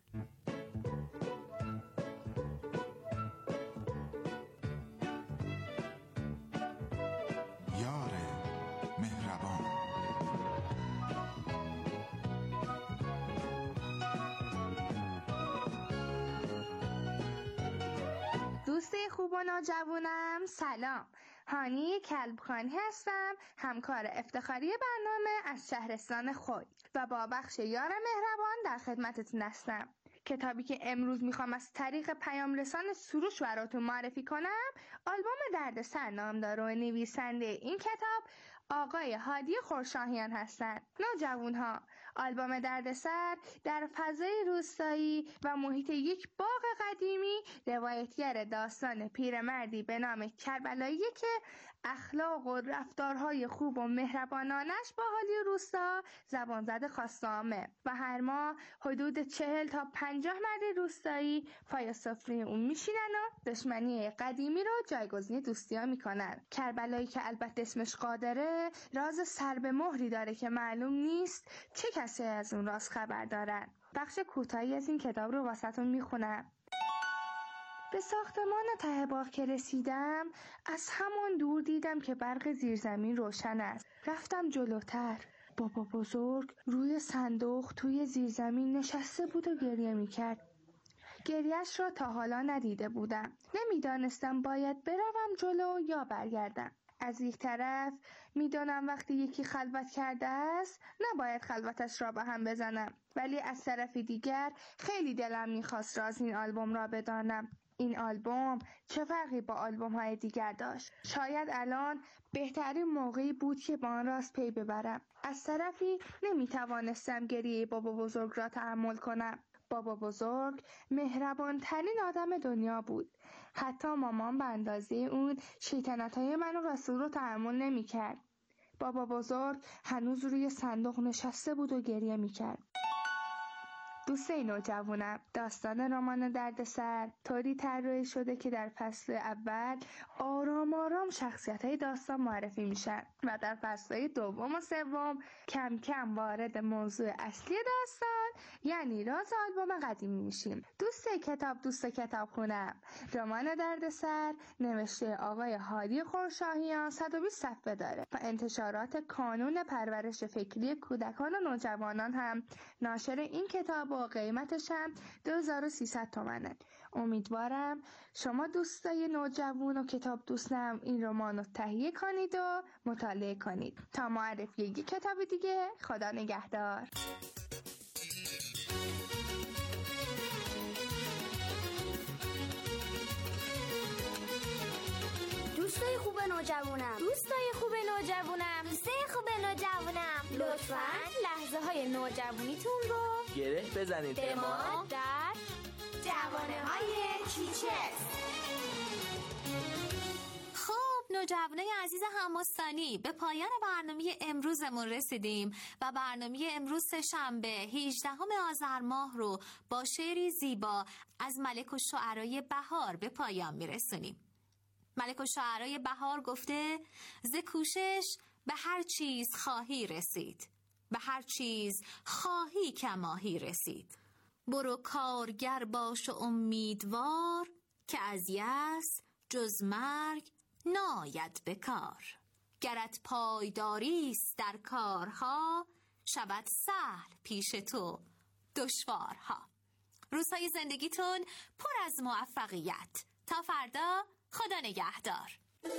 یار مهربان. دوسته خوب و نوجوانم سلام، هانی کلبخانی هستم، همکار افتخاری برنامه از شهرستان خوی و با بخش یار مهربان در خدمتتون هستم. کتابی که امروز میخوام از طریق پیام رسان سروش براتون معرفی کنم آلبوم دردسر نام داره و نویسنده این کتاب آقای هادی خورشاهیان هستند. نوجوانها، آلبوم دردسر در فضای روستایی و محیط یک باغ قدیمی روایتگر داستان پیرمردی به نام کربلایی که اخلاق و رفتارهای خوب و مهربانانش با اهالی روستا زبان زده خواسته‌عامه و هر ماه حدود چهل تا پنجاه مرد روستایی پای سفره اون میشینن و دشمنی قدیمی رو جایگزین دوستی‌ها میکنن. کربلایی که البته اسمش قادره راز سر به مهری داره که معلوم نیست چه کسی از اون راز خبر دارن. بخش کوتاهی از این کتاب رو واسهتون میخونم. به ساختمان ته باغ که رسیدم از همان دور دیدم که برق زیرزمین روشن است. رفتم جلوتر. بابا بزرگ روی صندوق توی زیرزمین نشسته بود و گریه میکرد. گریهش را تا حالا ندیده بودم. نمیدانستم باید بروم جلو یا برگردم. از یک طرف میدانم وقتی یکی خلوت کرده است نباید خلوتش را به هم بزنم، ولی از طرف دیگر خیلی دلم میخواست راز این آلبوم را بدانم. این آلبوم چه فرقی با آلبوم های دیگر داشت؟ شاید الان بهترین موقعی بود که با آن راز پی ببرم. از طرفی نمیتوانستم گریه بابا بزرگ را تحمل کنم. بابا بزرگ مهربان ترین آدم دنیا بود. حتی مامان به اندازه اون شیطنت های من و رسول رو تحمل نمی کرد. بابا بزرگ هنوز روی صندوق نشسته بود و گریه می کرد. دوسته نوجوانم، داستان رمان دردسر طوری طراحی شده که در فصل اول آرام آرام شخصیت‌های داستان معرفی میشن و در فصل‌های دوم و سوم کم کم وارد موضوع اصلی داستان یعنی راز آلبوم قدیمی میشیم. دوسته کتاب دوست کتاب خونم، رمان دردسر نوشته آقای هادی خورشاهیان صد و بیست صفحه داره و انتشارات کانون پرورش فکری کودکان و نوجوانان هم ناشر این کتاب و قیمتش هم دو هزار و سیصد تومنه. امیدوارم شما دوستای نوجوان و کتاب دوستم این رمان رو تهیه کنید و مطالعه کنید. تا معرفی یک کتاب دیگه، خدا نگهدار. دوست دوستای خوب نوجوانم دوستای خوب نوجوانم دوستای خوب نوجوانم لطفاً لحظه های نوجوانیتون رو گره بزنید به ما در جوانه های چیچس. خب نوجوانای عزیز هم‌آستانی، به پایان برنامه امروزمون رسیدیم و برنامه امروز سه‌شنبه هجدهم آذر ماه رو با شعری زیبا از ملک الشعرای بهار به پایان میرسونیم. ملک الشعرای بهار گفته: ز کوشش به هر چیز خواهی رسید، به هر چیز خواهی کماهی رسید. برو کارگر باش و امیدوار، که از یأس جز مرگ ناید به کار. گرت پایداری است در کارها، شود سهل پیش تو دشوارها. روزهای زندگیتون پر از موفقیت. تا فردا، خدا نگهدار.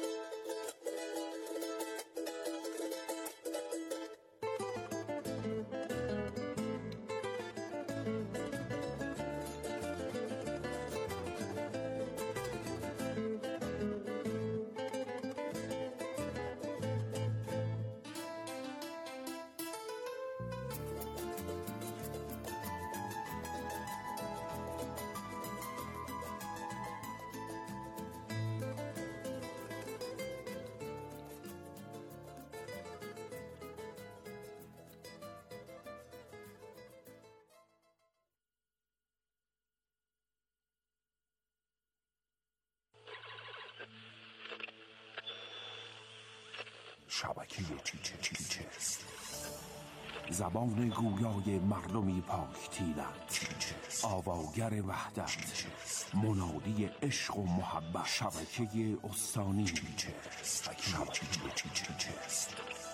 شبکه چیچس، زبان گویای مردمی پاک تینت، آواگر وحدت، منادی عشق و محبت. شبکه استانی شبکه چیچس،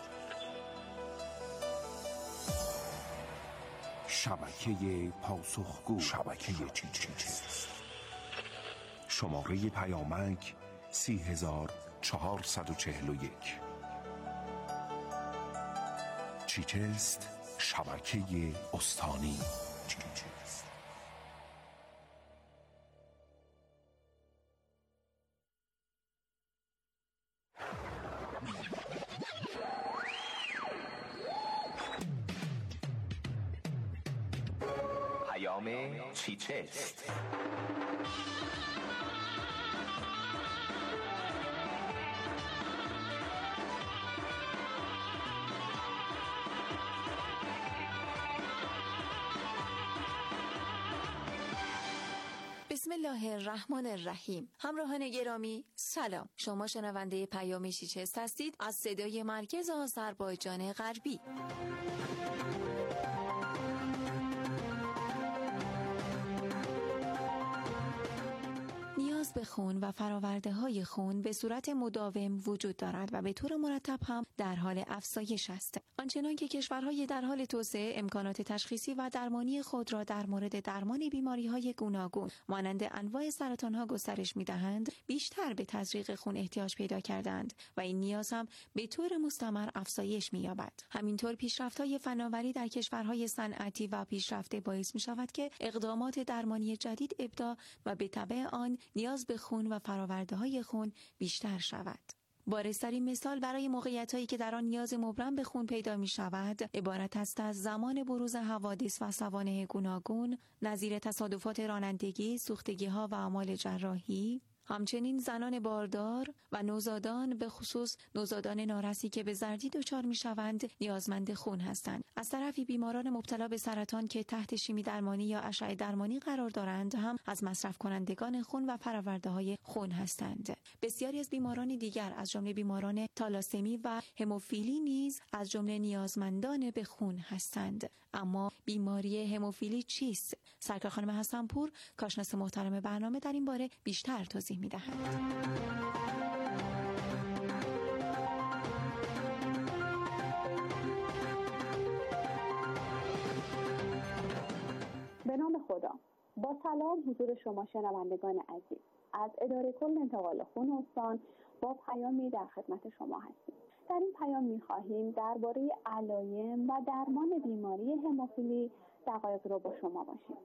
شبکه پاسخگو، شبکه چیچس. شماره پیامک سی هزار چهارصد و چهل و یک. چیچست، شبکه استانی. چیچست. پیام چیچست. بسم الله الرحمن الرحیم. همراهان گرامی سلام. شما شنونده پیام چیچست هستید از صدای مرکز آذربایجان غربی. نیاز به خون و فراورده های خون به صورت مداوم وجود دارد و به طور مرتب هم در حال افزایش است. آنچنان که کشورهای در حال توسعه امکانات تشخیصی و درمانی خود را در مورد درمان بیماری‌های گوناگون مانند انواع سرطان‌ها گسترش می‌دهند، بیشتر به تزریق خون احتیاج پیدا کردند و این نیاز هم به طور مستمر افزایش می‌یابد. همینطور پیشرفت‌های فناوری در کشورهای صنعتی و پیشرفته باعث می‌شود که اقدامات درمانی جدید ابداع و به تبع آن نیاز به خون و فراورده‌های خون بیشتر شود. بارزترین مثال برای موقعیت‌هایی که در آن نیاز مبرم به خون پیدا می‌شود عبارت است از زمان بروز حوادث و سوانح گوناگون نظیر تصادفات رانندگی، سوختگی‌ها و اعمال جراحی. همچنین زنان باردار و نوزادان، به خصوص نوزادان نارسی که به زردی دچار می‌شوند، نیازمند خون هستند. از طرفی بیماران مبتلا به سرطان که تحت شیمی درمانی یا اشعه درمانی قرار دارند هم از مصرف کنندگان خون و پرورده‌های خون هستند. بسیاری از بیماران دیگر از جمله بیماران تالاسمی و هموفیلی نیز از جمله نیازمندان به خون هستند. اما بیماری هموفیلی چیست؟ سرکار خانم حسن‌پور، کارشناس محترم برنامه، در این باره بیشتر توضیح می‌دهند. به نام خدا. با سلام حضور شما شنوندگان عزیز. از اداره کل انتقال خون استان با پیامی در خدمت شما هستیم. در این پیام می‌خواهیم درباره علائم و درمان بیماری هموفیلی دقایق رو با شما باشیم.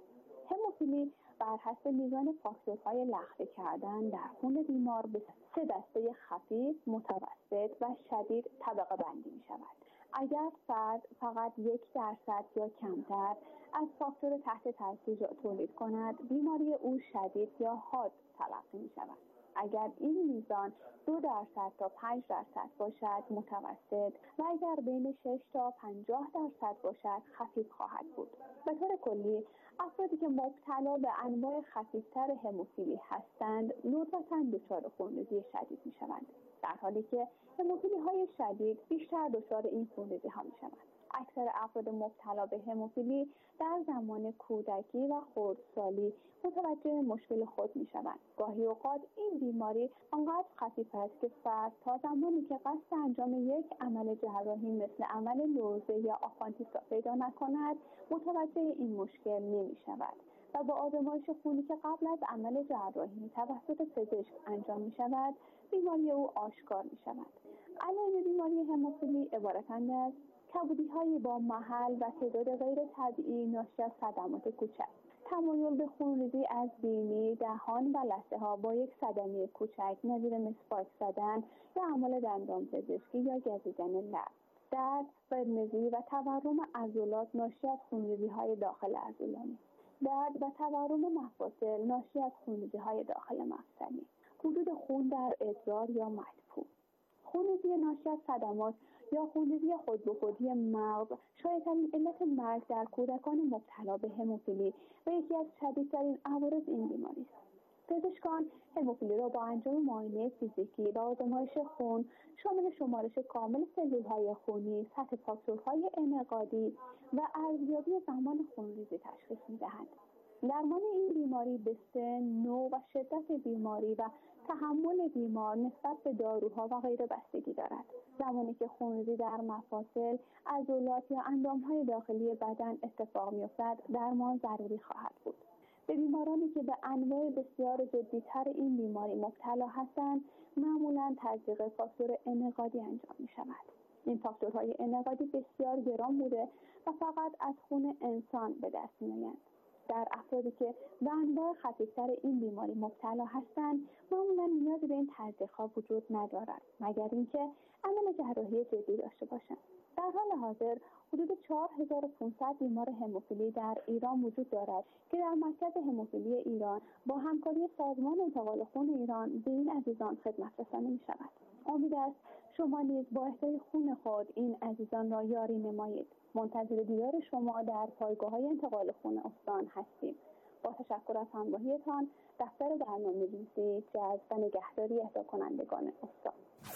هموفیلی بر حسب میزان فاکتورهای لخته کردن در خون بیمار به سه دسته خفیف، متوسط و شدید طبقه بندی می شود. اگر فرد فقط یک درصد یا کمتر از فاکتور تحت تاثیر تولید کند، بیماری او شدید یا حاد تلقی می شود. اگر این میزان دو درصد تا پنج درصد باشد متوسط و اگر بین شش تا پنجاه درصد باشد خفیف خواهد بود. به طور کلی افرادی که مبتلا به انواع خفیفتر هموفیلی هستند ندرتاً دچار خونریزی شدید می شوند، در حالی که هموفیلی های شدید بیشتر دچار این خونریزی ها می شوند. اکثر افراد مبتلا به هموفیلی در زمان کودکی و خردسالی متوجه مشکل خود می شوند. گاهی اوقات این بیماری آنقدر خفیف است که فرد تا زمانی که قصد انجام یک عمل جراحی مثل عمل لوزه یا آپاندیس را پیدا نکند متوجه این مشکل نمی شود و با آزمایش خونی که قبل از عمل جراحی توسط پزشک انجام می شود بیماری او آشکار می شود. علائم بیماری هموفیلی عبارتند از کبودی‌های با محل و تعداد غیر طبیعی ناشی از صدمات کوچک، تمایل به خونریزی از بینی، دهان و لثه‌ها با یک صدمه کوچک نظیر مسواک زدن یا عمل دندانپزشکی یا گزیدن لب، درد، قرمزی و تورم عضلات ناشی از خونریزی‌های داخل عضلانی، درد و تورم مفاصل ناشی از خونریزی‌های داخل مفصلی، حدود خون در ادرار یا مدفوع، خونریزی ناشی از صدمات یا خونریزی خود به خودی مغز شایع‌ترین علت مرگ در کودکان مبتلا به هموفیلی و یکی از شدیدترین عوارض این بیماری است. پزشکان هموفیلی را با انجام معاینه فیزیکی و آزمایش خون شامل شمارش کامل سلول‌های خونی، سطح فاکتورهای انعقادی و ارزیابی زمان خونریزی تشخیص می‌دهند. درمان این بیماری به سن، نوع و شدت بیماری و تحمل بیمار نسبت به داروها و غیره بستگی دارد. زمانی که خونریزی در مفاصل، عضلات یا اندام‌های داخلی بدن اتفاق می‌افتد، درمان ضروری خواهد بود. به بیمارانی که به انواع بسیار جدی‌تر این بیماری مبتلا هستند، معمولاً تزریق فاکتور انعقادی انجام می‌شود. این فاکتورهای انعقادی بسیار گران بوده و فقط از خون انسان به دست می‌آیند. در افرادی که به انواع خفیفتر این بیماری مبتلا هستند معمولا نیازی به این تزریق‌ها وجود ندارد مگر اینکه عمل جراحی جدی داشته باشند. در حال حاضر حدود چهار هزار و پانصد بیمار هموفیلی در ایران وجود دارد که در مرکز هموفیلی ایران با همکاری سازمان انتقال خون ایران به این عزیزان خدمت رسانی می شود. امید است شما نیز با اهدای خون خود این عزیزان را یاری نمایید. منتظر دیدار شما در پایگاه‌های انتقال خون استان هستیم. با تشکر از همراهیتان، دفتر برنامه‌نویسی، جذب و نگهداری اهدا کنندگان استان.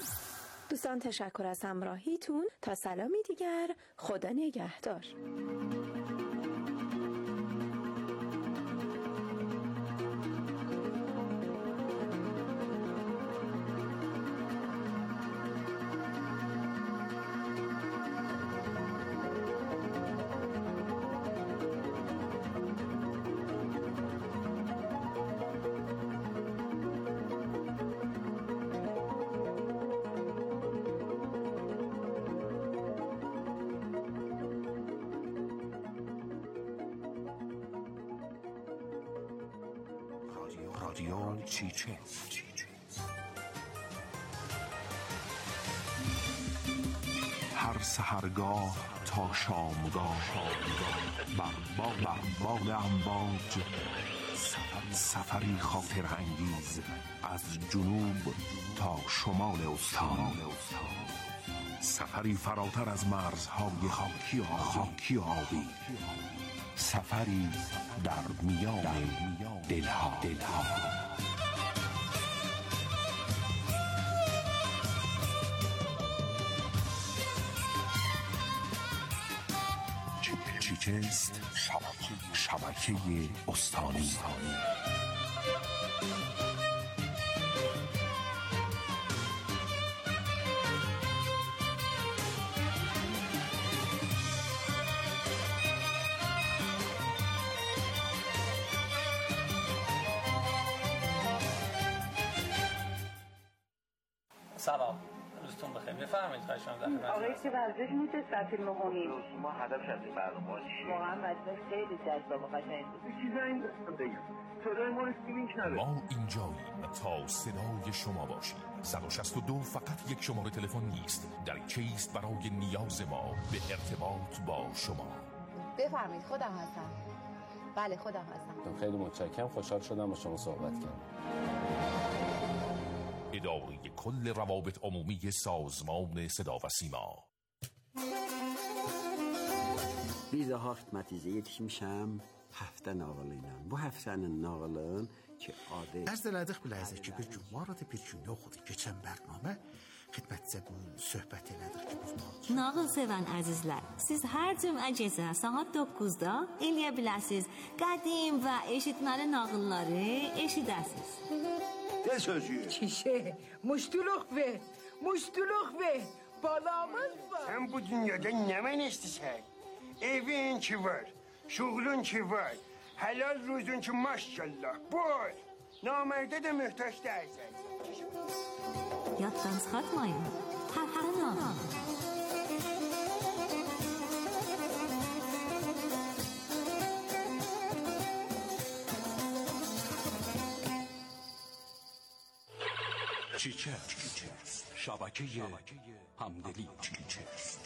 دوستان تشکر از همراهیتون. تا سلامی دیگر، خدا نگهدار. رادیو چیچه هر سحرگاه تا شامگاه بر باد امواج سفری خاطر انگیز از جنوب تا شمال استان، سفری فراتر از مرزهای خاکی و خاکی و آبی، سفری در میان دلها دلها چیچست شبکه استانی. سلام، روزتون بخیر. بفرمایید خواهش می‌کنم. آقای که ورزش می‌شه فیلم مهمی. ما هدفش از این برنامه چیه؟ واقعا مجلس خیلی جذاب و قشنگ بود. چیزا این گفتم بگم. صدای ما رو سیمینگ نده. ما اینجاییم تا صدای شما باشیم. صد و شصت و دو فقط یک شماره تلفن نیست، در چیست برای نیاز ما به ارتباط با شما. بفرمایید. خودم هستم. بله خودم هستم. خیلی متشکرم، خوشحال شدم با شما صحبت کردم. اداره کل روابط عمومی سازمان صدا و سیما. Biz haftamatize yetişmişəm, həftə nağılıyla. Bu həftənin nağılın ki adı... از دلədıq biləyəcək ki, bir gün var idi, bir gün yox idi. Keçən bərnamə xidmətcə bu söhbət elədik ki, biz Nağıl sevən əzizlər, siz hər cümə gecə saat doqquzda eləyə biləsiniz qədim və eşitməli nağılları eşidəsiniz. Ne sözü? Çişe, muştuluk ver, muştuluk ver. Balamız var. Sen bu dünyada ne men istesen? Evin ki var, şuğlun ki var, helal ruzun ki maşallah, bol. Namerde de mühtaç değilsen. Yaddan çıxartmayın. Hər hər nağıl. چیچست شبکه همدلی. چیچست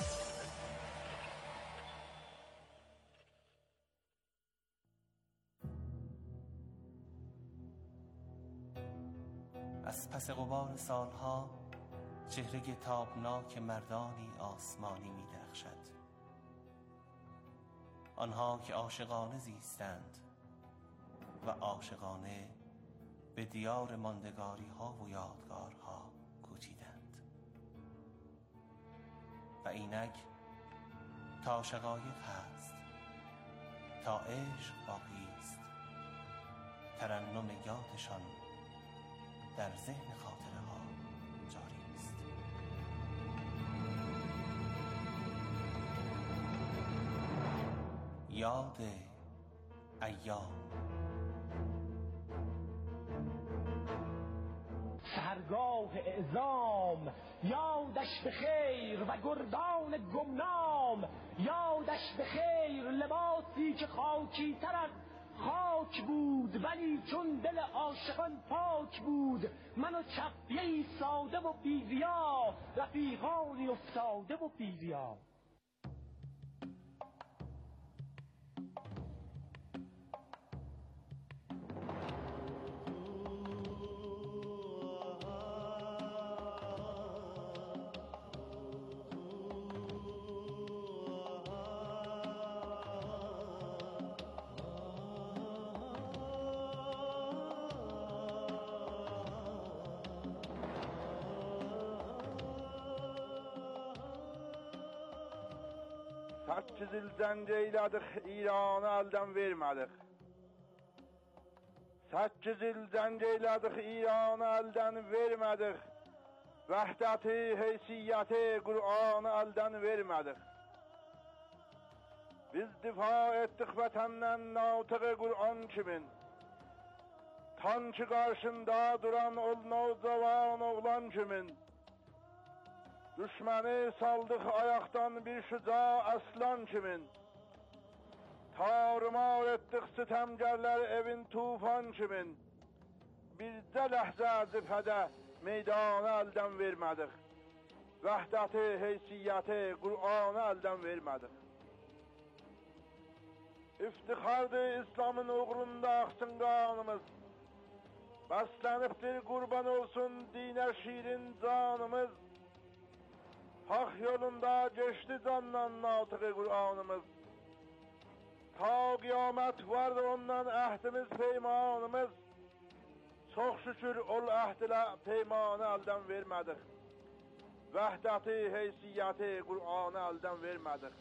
از پس غبار سالها چهره تابناک مردانی آسمانی می درخشد. آنها که عاشقانه زیستند و عاشقانه به دیار ماندگاری ها و یادگارها کوچیدند و اینک تا شقایق هست، تا عشق باقی است، ترنم یادشان در ذهن خاطره ها جاری است. یاد ایام. سرگاه اعزام یادش به خیر و گردان گمنام یادش به خیر، لباسی که خاکی تر از خاک بود ولی چون دل عاشقان پاک بود. من و چفیه‌ای ساده و بی‌ریا، رفیقانی افتاده و بی‌ریا. Sekiz ildən ceyladık, İranı eldən vermədik. Sekiz ildən ceyladık, İranı eldən vermədik. Vəhdəti, heysiyyəti, Qur'anı eldən vermədik. Biz difa etdik vətəndən natığı Qur'an kimin. Tan ki qarşında duran ol navcavan oğlan kimin. Düşməni saldıq ayaqdan bir şüca aslan kimin. Tarımar etdik sitemgerler evin tufan kimin. Bizdə ləhzə zifədə meydanı eldən vermədik. Vəhdəti, heysiyyəti, Qur'anı eldən vermədik. İftixardır İslamın uğrunda axsın qanımız. Bəslənibdir qurban olsun dinə şirin canımız. Hak yolunda geçti candan natığı Kur'an'ımız. Ta kıyamet vardı ondan ahdimiz, peymanımız. Çok şükür ol ahdile peymanı elden vermedik. Vəhdəti, heysiyyəti, Kur'an'ı elden vermedik.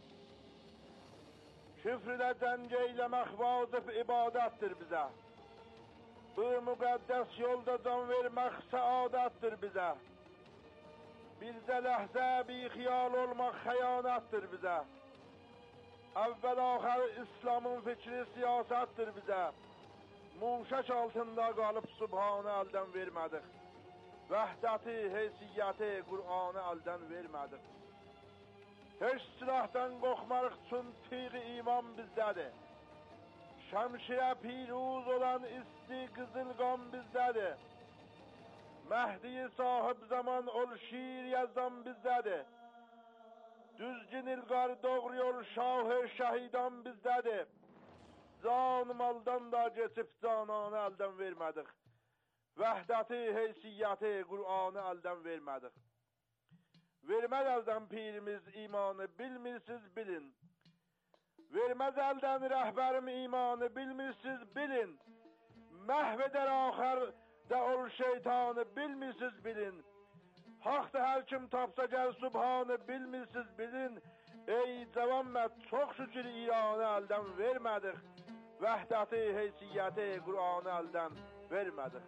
Küfrülə cəng eyləmək vacib ibadəttir bizə. Bu müqəddəs yolda can vermək səadəttir bizə. Bizdə ləhzə bir xiyal olmaq xəyanətdir bizə. Əvvəl axır İslamın fikri siyasətdir bizə. Muşək altında qalıb subhanı eldən vermədik. Vəhdəti, heysiyyəti Qur'anı əldən vermədik. Heç silahdan qorxmarıq üçün tiği iman bizdədir. Şəmşirə piruz olan isti qızıl qan bizdədir. Məhdi sahib zaman ol şiir yazdan bizdədir. Düzgün ilqar doğru yol şahı şəhidan bizdədir. Can maldan da geçib cananı əldən vermədik. Vəhdəti, heysiyyəti Qur'anı əldən vermədik. Verməz əldən pirimiz imanı, bilmirsiz bilin. Verməz əldən rəhbərim imanı, bilmirsiz bilin. Məhv eder axır da ol şeytanı, bilmirsiz bilin. Haqdır hər kim tapsa gəl subhanı, bilmirsiz bilin. Ey cavan mərd, çox şükür İranı əldən vermədik. Vəhdəti, heysiyyəti Qur'anı əldən vermədik.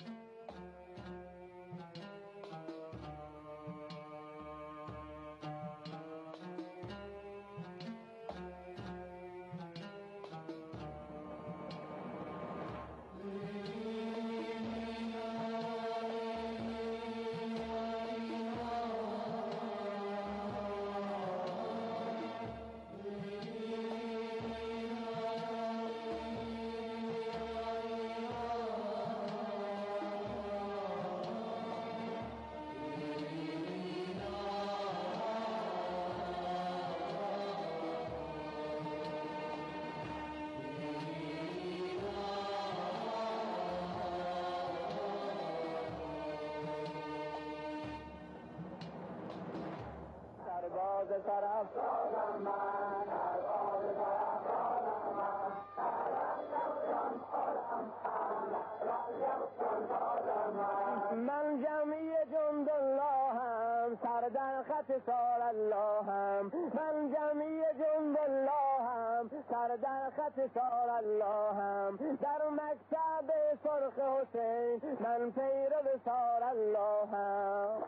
من جمعی جند اللهم سر در خط سال اللهم من جمعی جند اللهم سر در خط سال اللهم در مکتب سرخ حسین من پیرو سال اللهم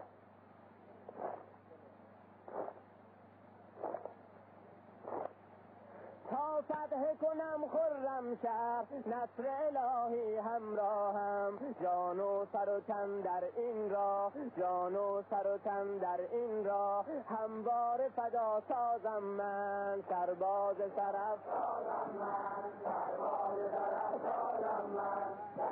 تا فتح کنم خرم شهر نصر الهی همراهم جان و سر و تن در این راه جان و سر و تن در این راه هموار فدا سازم من سرباز سرف سازم من سرباز سرف سازم من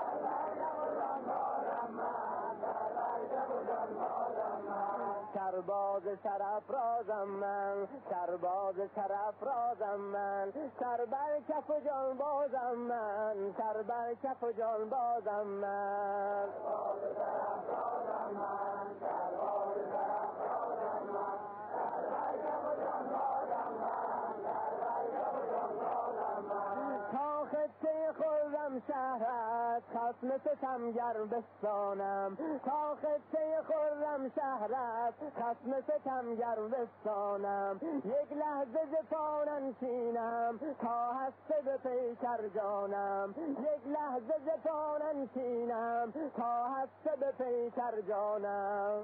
سرباز شرف رازم من سرباز شرف رازم من سر بر کف و جان بازم من سر بر کف و جان بازم من سرباز شرف رازم من سرباز شرف رازم من سر بر کف و جان بازم من سر بر کف و جان بازم من تا خطه خرم شهرت خصم ستمگر بستانم تا خطه خرم شهرت خصم ستمگر بستانم یک لحظه ز پا ننشینم تا هسته به پیکر جانم یک لحظه ز پا ننشینم تا هسته به پیکر جانم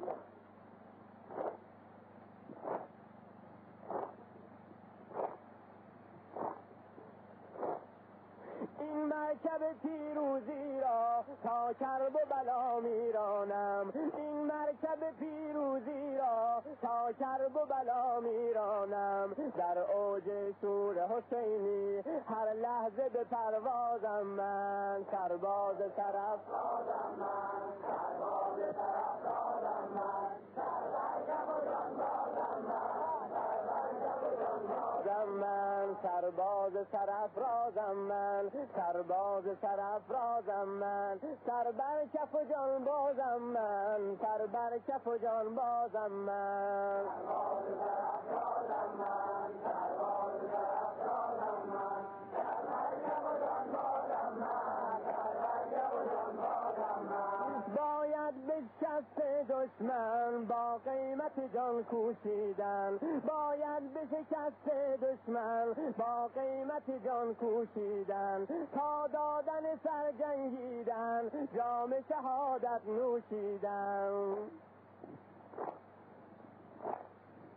این مرکب پیروزی را تا کرب و بلا میرانم این مرکب پیروزی را تا کرب و بلا میرانم در اوج شور حسینی هر لحظه به پروازم من سرباز طرف رازم من سرباز طرف رازم من سربرکف و جان بازم من سربرکف و جان بازم من سرباز طرف رازم من سرباز طرف رازم من سر بر کف و جان بازم من سر بر کف و جان بازم من سرباز طرف رازم من سرباز طرف رازم من سر بر کف و جان بازم من سر بر کف و جان بازم من باید به شکست دشمن با قیمت جان کوشیدن باید به شکست دشمن با قیمت جان کوشیدن تا دادن سر جنگیدن جام شهادت نوشیدن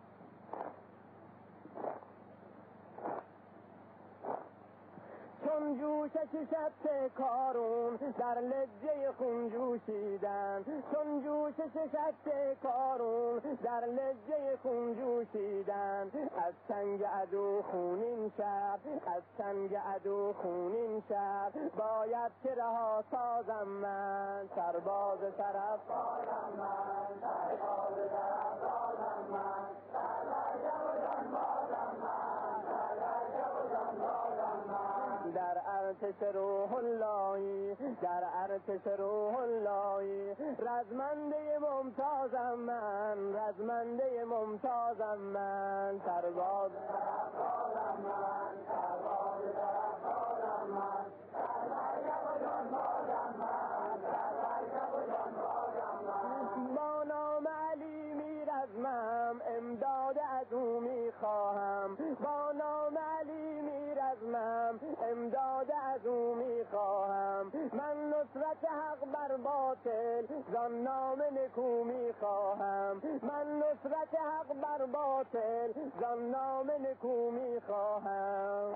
چون جوشش شب کارون در لجه خون جوشیدن، چون جوشش شب کارون در لجه خون جوشیدن. از سنگ عدو خونین شب، از سنگ عدو خونین شب، باید که رها سازم من سرباز طرف سازم من سرباز طرف سازم من سرباز بازم من سرباز بازم من. در ارتش روح اللهی، در ارتش روح اللهی، رزمنده ممتازم من، رزمنده ممتازم من سرباز طرف سازم من سرباز طرف سازم من سرباز بازم من سرباز بازم من. با نام علی میرزمم امداد از او میخواهم، با نام علی میرزمم امداد از او میخواهم. من نصرت حق بر باطل زان نام نکو میخواهم، من نصرت حق بر باطل زان نام نکو میخواهم.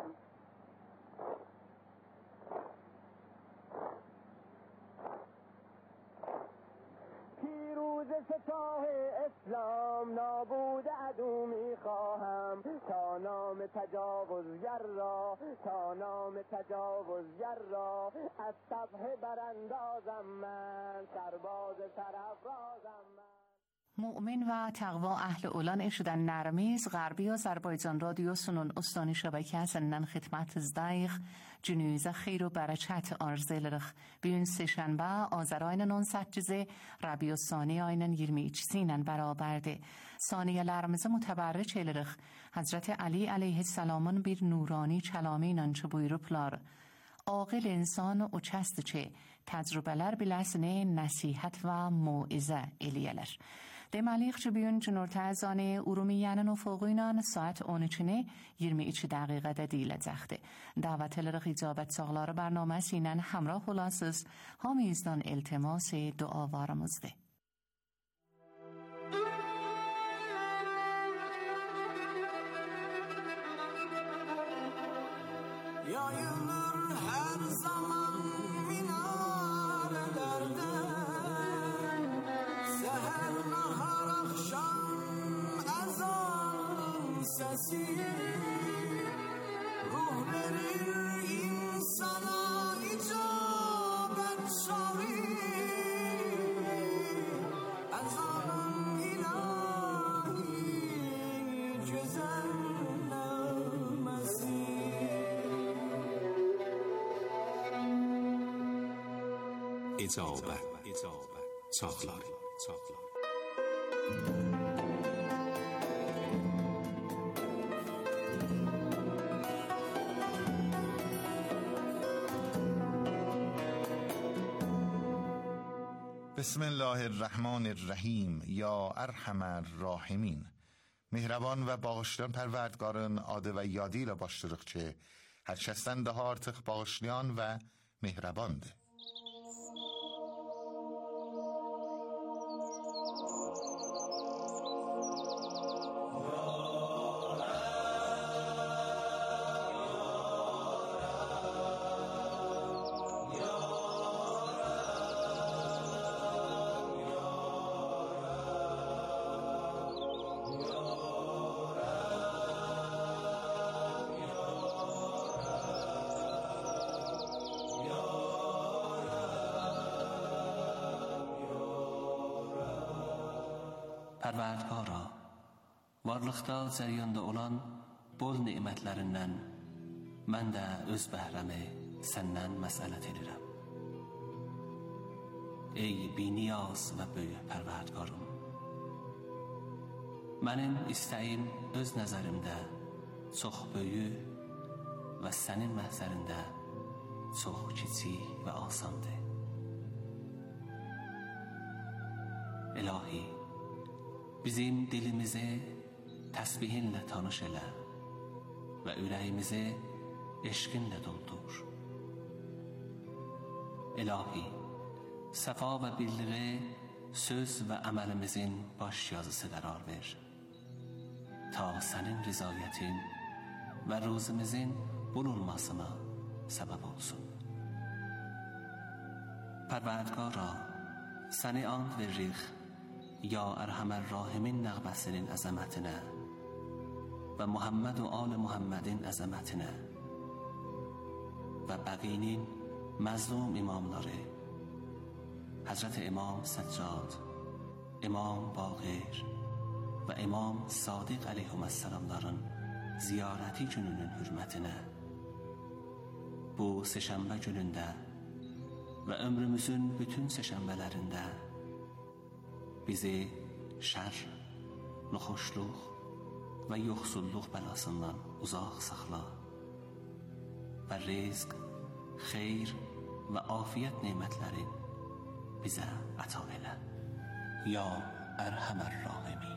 پیروز سپاه اسلام نابود عدو میخواهم، تا نام تجاوزگر را، تا نام تجاوزگر را از صفحه براندازم من سرباز سرافرازم من. مؤمن و تقوا اهل اولان اشدن نرمیز غربی آذربایجان رادیو سنون استانی şebeke senden خدمت زدایق جنویزه خیر و برچت arzeleriq bugün seşenbe Azar ayının on sekkizi Rabiu Sani ayının yirmi ikisinin beraberdi. Saniyelerimizi müteberrik eleriq. Hazreti Ali aleyhisselamın bir nurani kelamıyla buyuruplar. Aqil insan o kəsdiçi təcrübələr biləsini nəsihət və muizə eləyələr. Deməlik ki, bugün günorta ezanı Urumiyyənin ufuğu ilə saat on üçünü iyirmi iki dəqiqədə deyiləcəkdir. Dəvət edirik icabət sağları bərnaməsi ilə həmrah olasınız. Hamınızdan iltimas dualarımızdır. Yayılır her zaman minarelerde, seher nahar akşam ezan sesi, ruh verir insana icabet şavi, ezan ilahi güzel namesi. icabet çağları. بسم الله الرحمن الرحیم. یا ارحم الراحمین. مهربان و bağışlayan پروردگارın adı ve yadıyla başlarıq ki, her kəsdən daha artıq bağışlayan ve mehrabandır. Pərvərdigara, varlıqda cəriyanda olan bol nemətlərindən mən də öz bəhrəmi səndən məsələt edirəm. Ey biniyaz və böyük pərvərdigarım, mənim istəyim öz nəzərimdə çox böyük və sənin məhzərində çox kiçik və asandır. İlahi, bizim dilimizi təsbihinlə tanış elə və ürəyimizi eşqinlə doldur. İlahi, səfa və birliği söz və əməlimizin baş yazısı qərar ver. Ta sənin rizayətin və ruzimizin bulunmasına səbəb olsun. Pərvərdigara, səni and veririk ya Ərhəmər Rahimin nəğməsinin əzəmətinə və Muhammed və al Muhammedin əzəmətinə və bəqinin məzlum imamları Həzrət İmam Səccad, İmam Baqir və İmam Sadiq əleyhissalamların ziyarəti gününün hürmətinə bu seşənbə günündə və ömrümüzün bütün seşənbələrində bizi şər, naxoşluq və yoxsulluq bəlasından uzaq saxla və rizq, xeyr və afiyyət nemətləri bizə əta elə. Ya Ərhəmər Rahimin.